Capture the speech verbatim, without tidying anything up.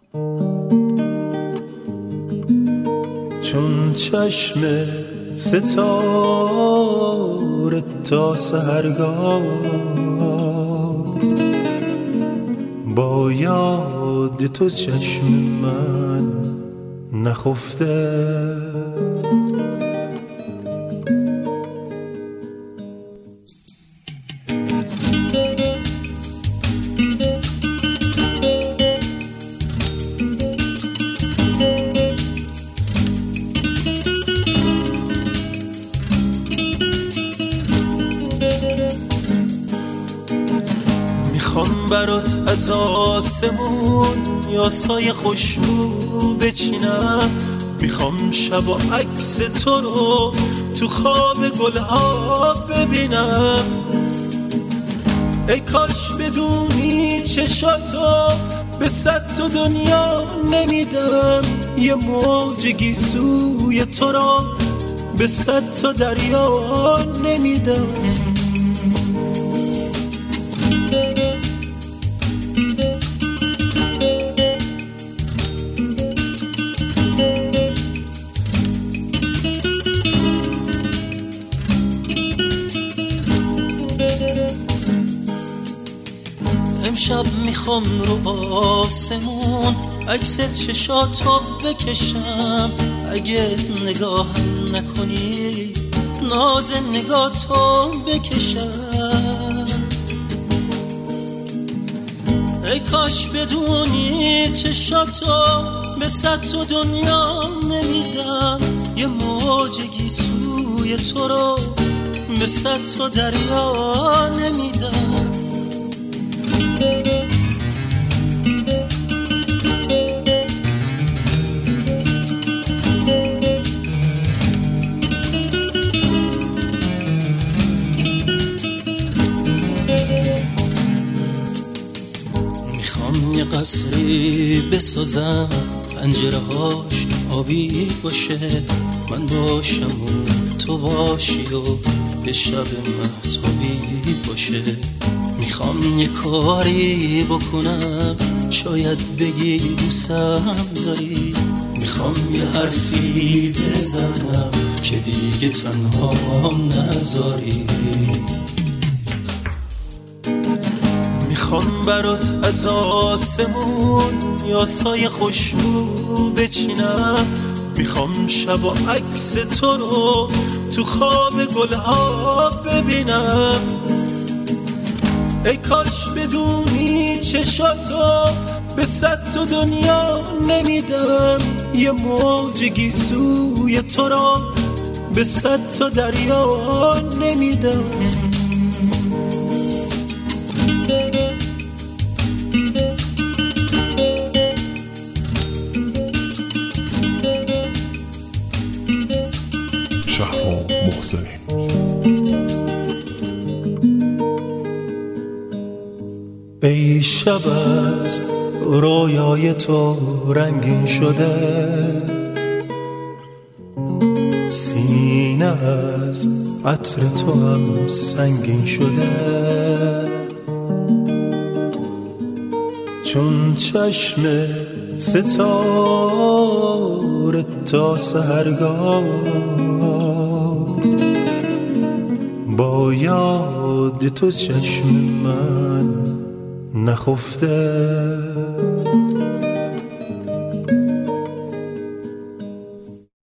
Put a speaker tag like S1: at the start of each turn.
S1: چون چشم ستاره تا سحرگاه با یاد تو چشم من نخفته. میخوام برات از آسمون یاسای خوشبو بچینم، میخوام شب و عکس تو رو تو خواب گلها ببینم. ای کاش بدونی چشاتو به صد تا دنیا نمیدم، یه موج گیسوی تو رو به صد تا دریا نمیدم. امشب میخوام رو آسمون عکس چشاتو بکشم، اگه نگاهم نکنی ناز نگاتو بکشم. ای کاش بدونی چشاتو به صد تا دنیا نمیدم، یه موج گیسوی تو رو به صد تا دریا نمیدم. میخوام یه قصری بسازم پنجره هاش آبی باشه، من باشم و تو باشی و به شب مهتابی باشه. میخوام یه کاری بکنم شاید بگی دوستم داری، میخوام یه حرفی بزنم که دیگه تنهام نذاری. میخوام برات از آسمون یاسای خوشبو بچینم، میخوام شب و عکس تو رو تو خواب گلها ببینم. ای کاش بدونی چشاتو به صد تا دنیا نمیدم، یه موج گیسوی تو رو به صد تا دریا نمیدم.
S2: شهرام محسنی.
S1: ای شب از رویای تو رنگین شده، سینه از عطر تو هم سنگین شده. چون چشم ستاره تا سحرگاه با یاد تو چشم من نخفته.